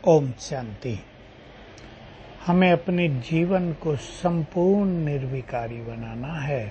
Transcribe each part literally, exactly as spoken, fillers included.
ओम शांति। हमें अपने जीवन को संपूर्ण निर्विकारी बनाना है।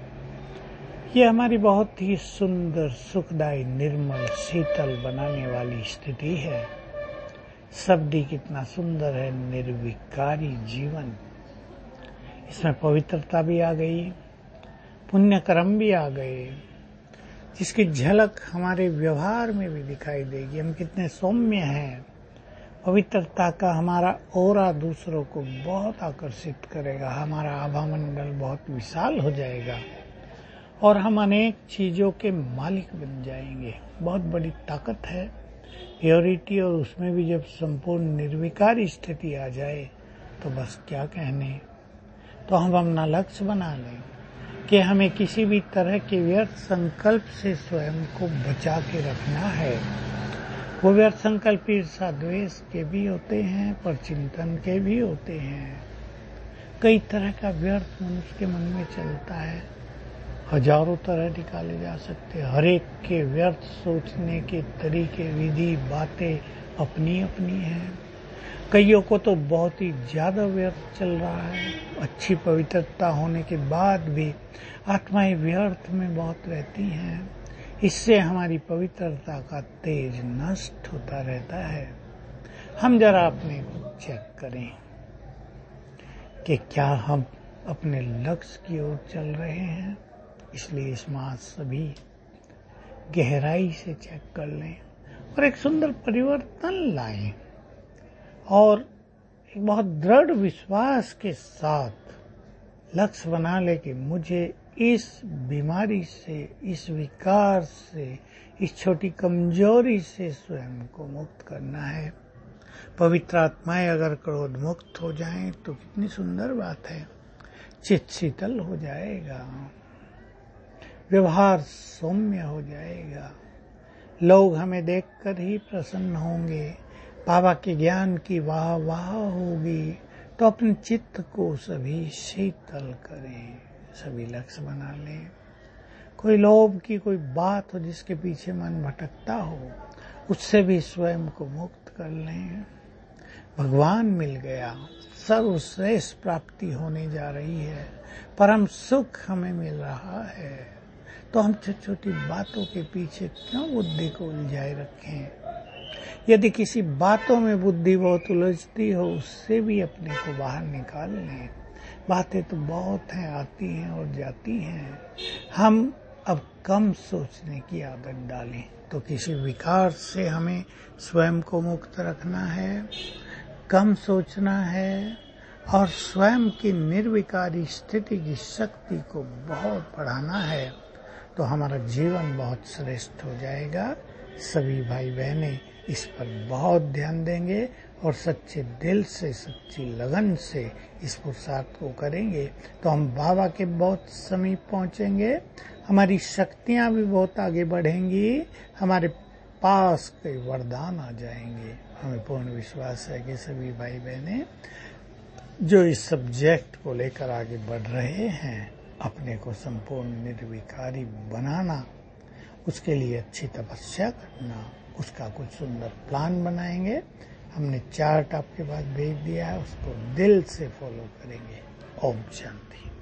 ये हमारी बहुत ही सुंदर, सुखदायी, निर्मल, शीतल बनाने वाली स्थिति है। शब्द ही कितना सुंदर है, निर्विकारी जीवन। इसमें पवित्रता भी आ गई, पुण्य कर्म भी आ गए, जिसकी झलक हमारे व्यवहार में भी दिखाई देगी। हम कितने सौम्य हैं। पवित्रता का हमारा ओरा दूसरों को बहुत आकर्षित करेगा। हमारा आभा मंडल बहुत विशाल हो जाएगा और हम अनेक चीजों के मालिक बन जाएंगे। बहुत बड़ी ताकत है प्योरिटी, और उसमें भी जब संपूर्ण निर्विकारी स्थिति आ जाए तो बस क्या कहने। तो हम अपना लक्ष्य बना लें कि हमें किसी भी तरह के व्यर्थ संकल्प से स्वयं को बचा के रखना है। वो व्यर्थ संकल्प ईर्षा द्वेष के भी होते हैं, पर चिंतन के भी होते हैं। कई तरह का व्यर्थ मनुष्य के मन में चलता है, हजारों तरह निकाले जा सकते हैं। हर एक के व्यर्थ सोचने के तरीके, विधि, बातें अपनी अपनी हैं। कईयों को तो बहुत ही ज्यादा व्यर्थ चल रहा है। अच्छी पवित्रता होने के बाद भी आत्माएं व्यर्थ में बहुत रहती हैं। इससे हमारी पवित्रता का तेज नष्ट होता रहता है। हम जरा अपने को चेक करें कि क्या हम अपने लक्ष्य की ओर चल रहे हैं। इसलिए इस मास सभी गहराई से चेक कर लें और एक सुंदर परिवर्तन लाएं और एक बहुत दृढ़ विश्वास के साथ लक्ष्य बना ले कि मुझे इस बीमारी से, इस विकार से, इस छोटी कमजोरी से स्वयं को मुक्त करना है। पवित्र आत्माएं अगर क्रोध मुक्त हो जाएं तो कितनी सुंदर बात है। चित्त शीतल हो जाएगा, व्यवहार सौम्य हो जाएगा, लोग हमें देखकर ही प्रसन्न होंगे, बाबा के ज्ञान की वाह वाह होगी। तो अपने चित्त को सभी शीतल करें, सभी लक्ष्य बना लें। कोई लोभ की कोई बात हो जिसके पीछे मन भटकता हो, उससे भी स्वयं को मुक्त कर लें। भगवान मिल गया, सर्वश्रेष्ठ प्राप्ति होने जा रही है, परम सुख हमें मिल रहा है। तो हम छोटी छोटी बातों के पीछे क्यों बुद्धि को उलझाए रखें। यदि किसी बातों में बुद्धि बहुत उलझती हो, उससे भी अपने को बाहर निकाल लें। बातें तो बहुत हैं, आती हैं और जाती हैं। हम अब कम सोचने की आदत डालें। तो किसी विकार से हमें स्वयं को मुक्त रखना है, कम सोचना है और स्वयं की निर्विकारी स्थिति की शक्ति को बहुत बढ़ाना है। तो हमारा जीवन बहुत श्रेष्ठ हो जाएगा। सभी भाई बहनें इस पर बहुत ध्यान देंगे और सच्चे दिल से, सच्ची लगन से इस पुरुषार्थ को करेंगे तो हम बाबा के बहुत समीप पहुंचेंगे। हमारी शक्तियां भी बहुत आगे बढ़ेंगी, हमारे पास कई वरदान आ जाएंगे। हमें पूर्ण विश्वास है कि सभी भाई बहनें जो इस सब्जेक्ट को लेकर आगे बढ़ रहे हैं, अपने को संपूर्ण निर्विकारी बनाना, उसके लिए अच्छी तपस्या करना, उसका कुछ सुंदर प्लान बनाएंगे। हमने चार्ट आपके पास भेज दिया है, उसको दिल से फॉलो करेंगे। ओम शांति।